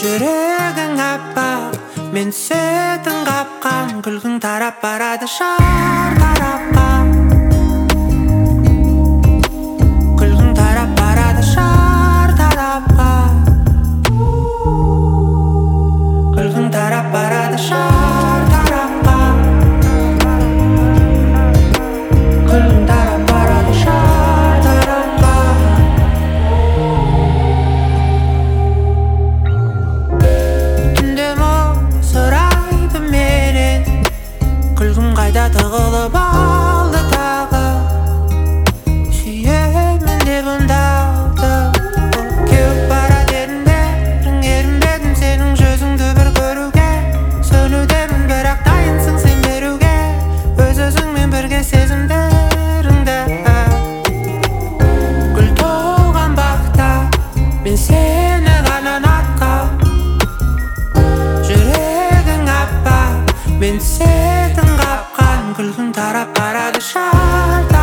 жүрегің аппақ, мен түсетін қапқан, күлгің тарап барады шар тарапқа. Күлгің тарап барады шар тарапқа. Күлгің тарап барады шар тарапқа. Күлгің тарап барады шар тарапқа. Түндем сұрайды менен, күлгім қайда тығылып алды тағы. Сүйемін деп үндалды, кеуіп барады еріндерің, ерінбедім сенің жүзіңді бір көруге. Сөнудемін бірақ дайынсың сен беруге, өз-өзіңмен бірге сезімдеріңді. Гүл толған бақта мен сені ғана ұнатқам. Жүрегің аппақ, мен түсетін қапқан, күлгің тарап барады шар